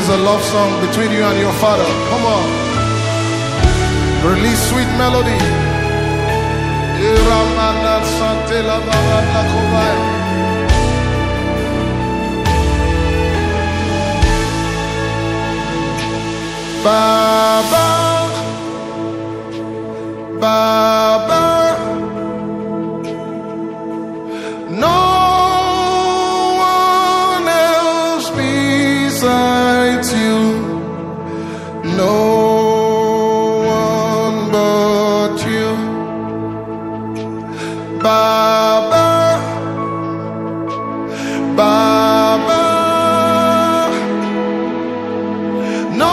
is a love song between you and your father. Come on. Release sweet melody. Baba, Baba, no one else besides you, no one but you. Baba, Baba, no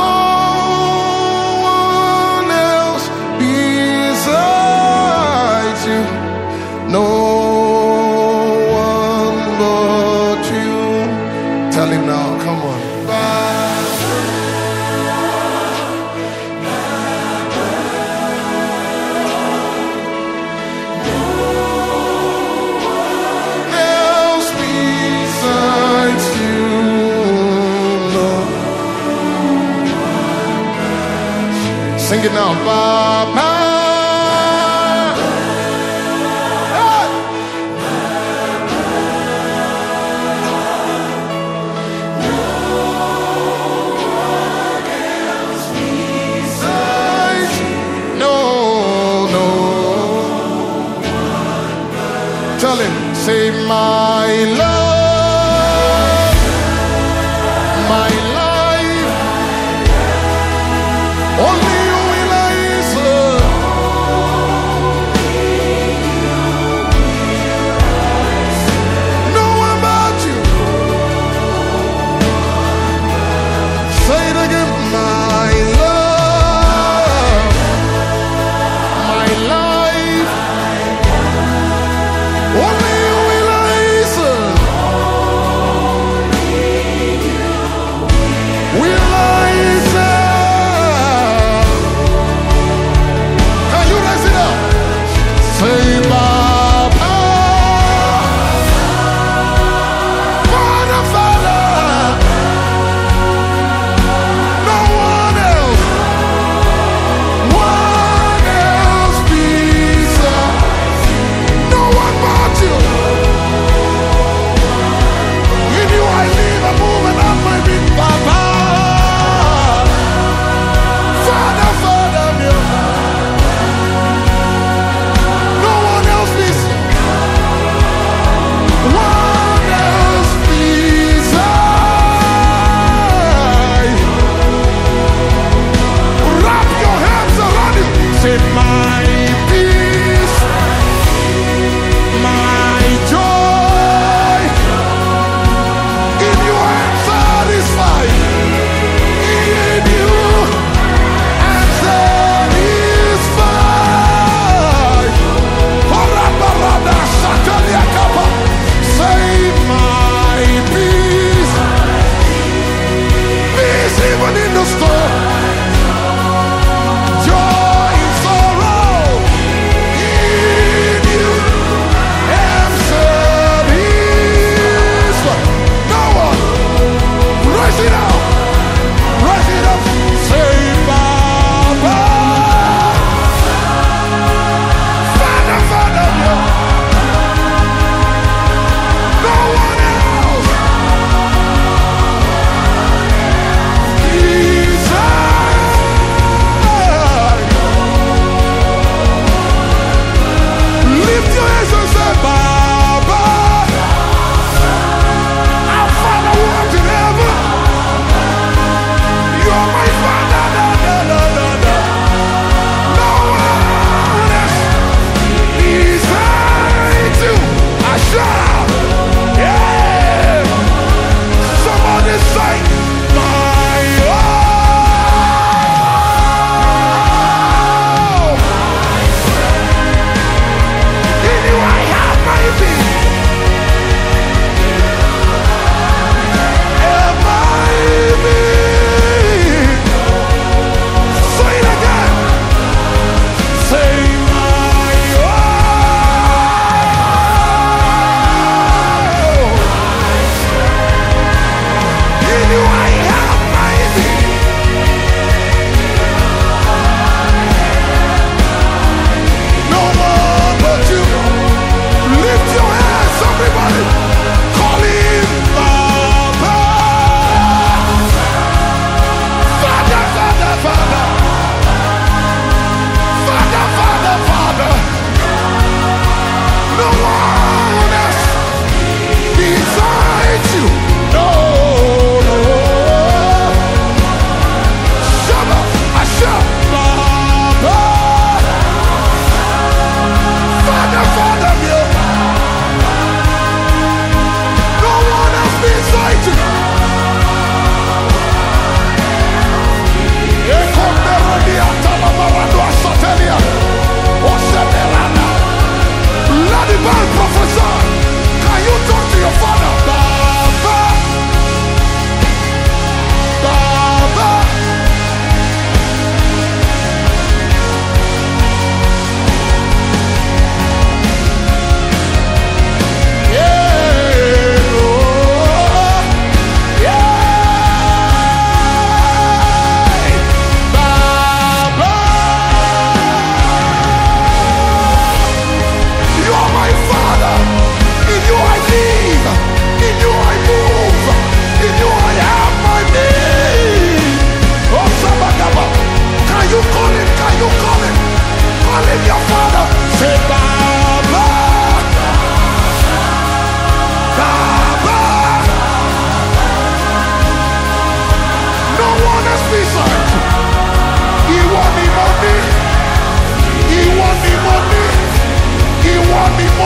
one else besides you, no one but you. Tell him now, come on. Sing it now, Papa. Hey. No one else besides you. No. Tell him, say my love, my life, only. Only you will I serve.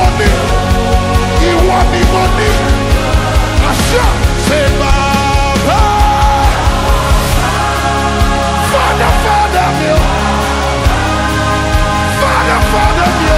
money. You want the money. Asha, say Baba. Father, Father, me. Father, Father, me.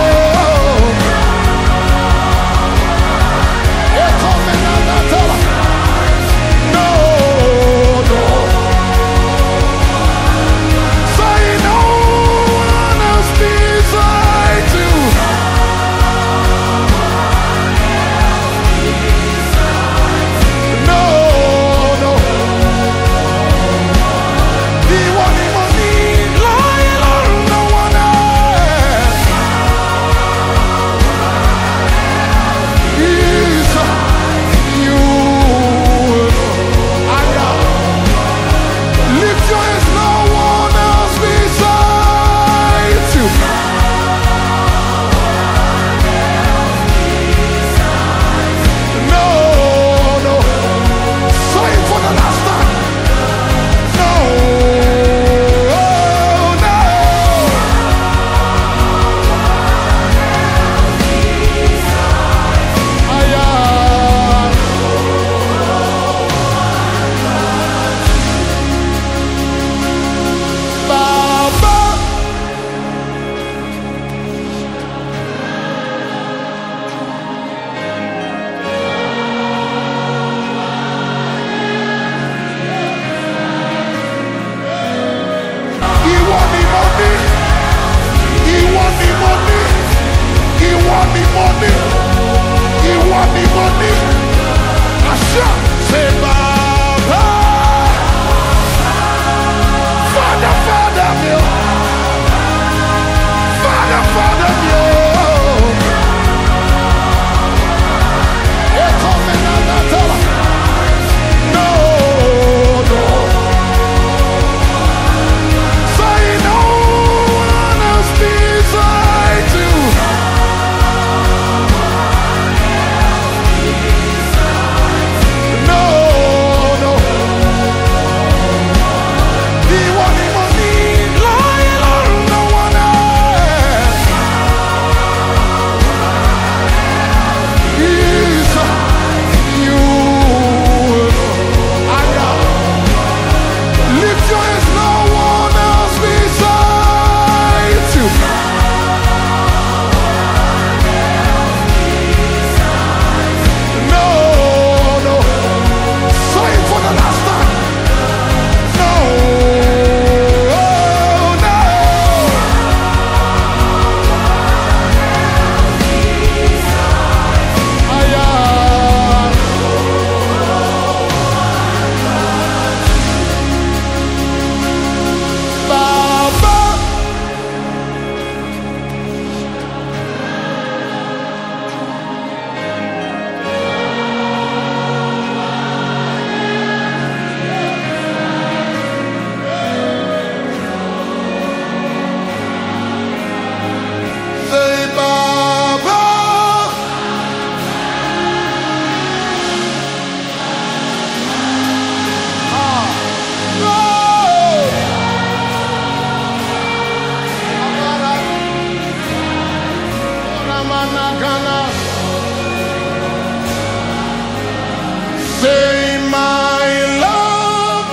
Say my love,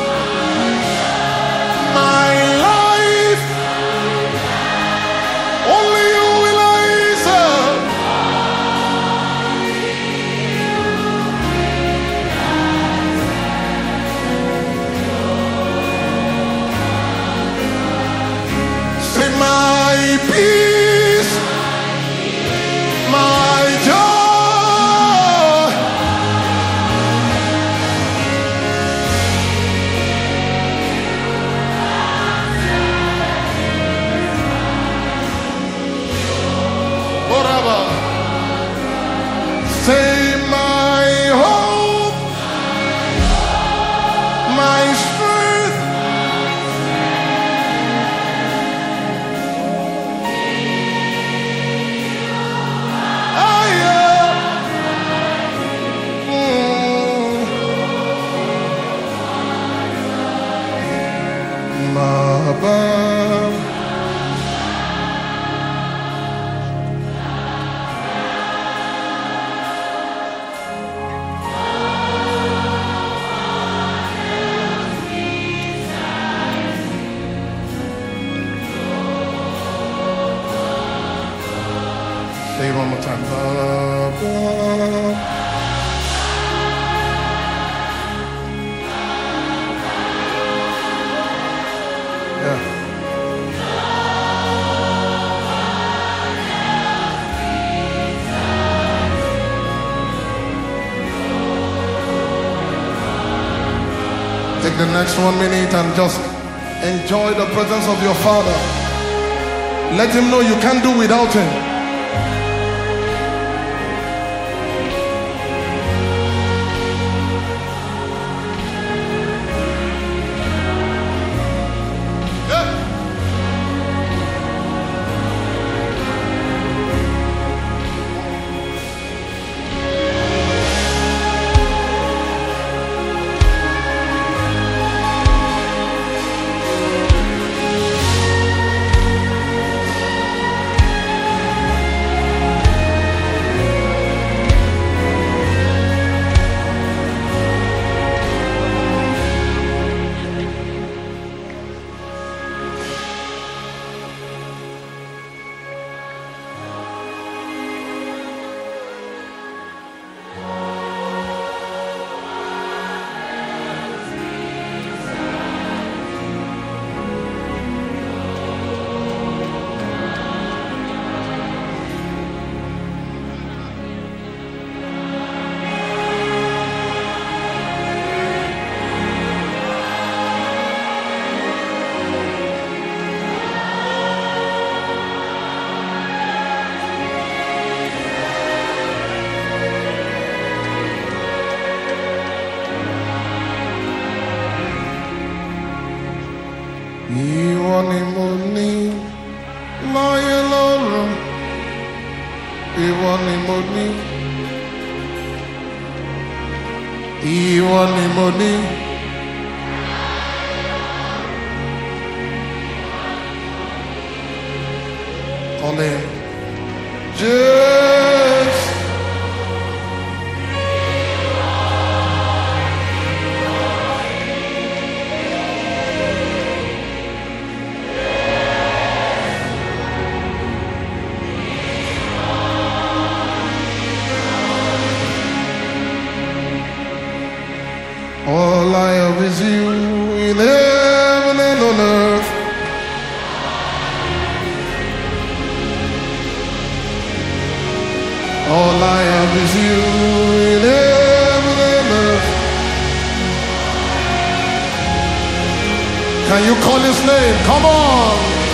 my life, only you will I serve. Say my peace, my joy. Say my hope, my strength. one more time. Yeah. Take the next 1 minute and just enjoy the presence of your Father. Let him know you can't do without him. Ìwọ ni mo ní láyé lọ́run, ìwọ ni mo ní, ìwọ ni mo ní. Call him Jesus. All I have is you in heaven and on earth. All I have is you in heaven and earth. Can you call his name? Come on.